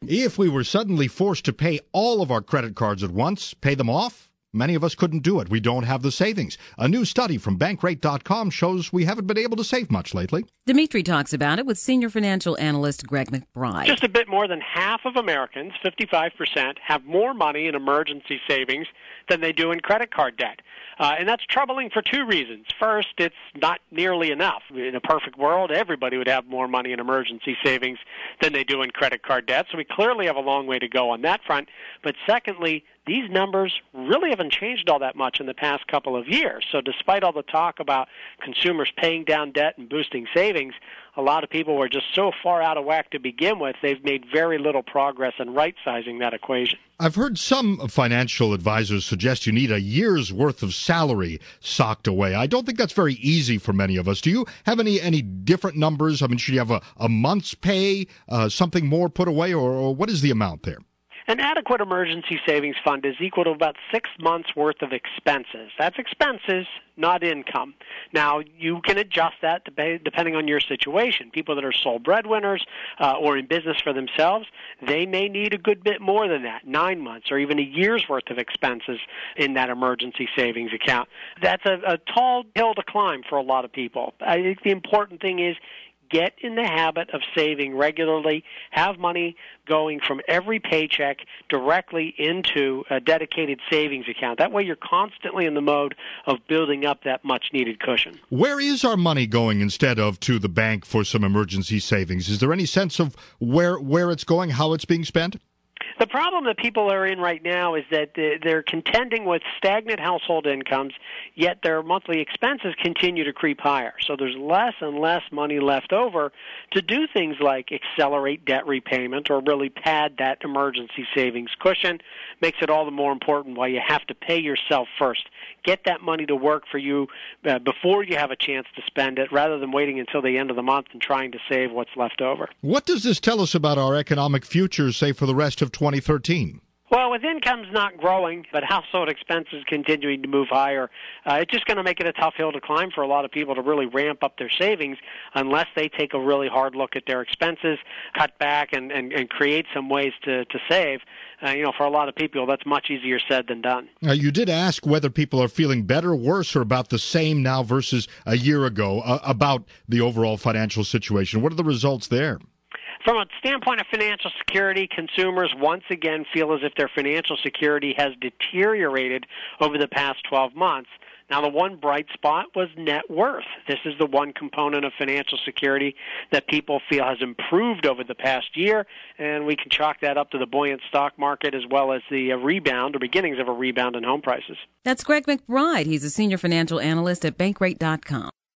If we were suddenly forced to pay all of our credit cards at once, pay them off, many of us couldn't do it. We don't have the savings. A new study from Bankrate.com shows we haven't been able to save much lately. Dimitri talks about it with senior financial analyst Greg McBride. Just a bit more than half of Americans, 55%, have more money in emergency savings than they do in credit card debt. And that's troubling for two reasons. First, it's not nearly enough. In a perfect world, everybody would have more money in emergency savings than they do in credit card debt. So we clearly have a long way to go on that front. But secondly, these numbers really haven't changed all that much in the past couple of years. So despite all the talk about consumers paying down debt and boosting savings, a lot of people were just so far out of whack to begin with, they've made very little progress in right-sizing that equation. I've heard some financial advisors suggest you need a year's worth of salary socked away. I don't think that's very easy for many of us. Do you have any different numbers? I mean, should you have a month's pay, something more put away, or what is the amount there? An adequate emergency savings fund is equal to about 6 months' worth of expenses. That's expenses, not income. Now, you can adjust that depending on your situation. People that are sole breadwinners or in business for themselves, they may need a good bit more than that, 9 months or even a year's worth of expenses in that emergency savings account. That's a tall hill to climb for a lot of people. I think the important thing is get in the habit of saving regularly, have money going from every paycheck directly into a dedicated savings account. That way you're constantly in the mode of building up that much-needed cushion. Where is our money going instead of to the bank for some emergency savings? Is there any sense of where it's going, how it's being spent? The problem that people are in right now is that they're contending with stagnant household incomes, yet their monthly expenses continue to creep higher. So there's less and less money left over to do things like accelerate debt repayment or really pad that emergency savings cushion. Makes it all the more important why you have to pay yourself first. Get that money to work for you before you have a chance to spend it, rather than waiting until the end of the month and trying to save what's left over. What does this tell us about our economic future, say, for the rest of 2013? Well, with incomes not growing, but household expenses continuing to move higher, it's just going to make it a tough hill to climb for a lot of people to really ramp up their savings unless they take a really hard look at their expenses, cut back, and create some ways to save. For a lot of people, that's much easier said than done. You did ask whether people are feeling better, worse, or about the same now versus a year ago about the overall financial situation. What are the results there? From a standpoint of financial security, consumers once again feel as if their financial security has deteriorated over the past 12 months. Now, the one bright spot was net worth. This is the one component of financial security that people feel has improved over the past year, and we can chalk that up to the buoyant stock market as well as the rebound or beginnings of a rebound in home prices. That's Greg McBride. He's a senior financial analyst at Bankrate.com.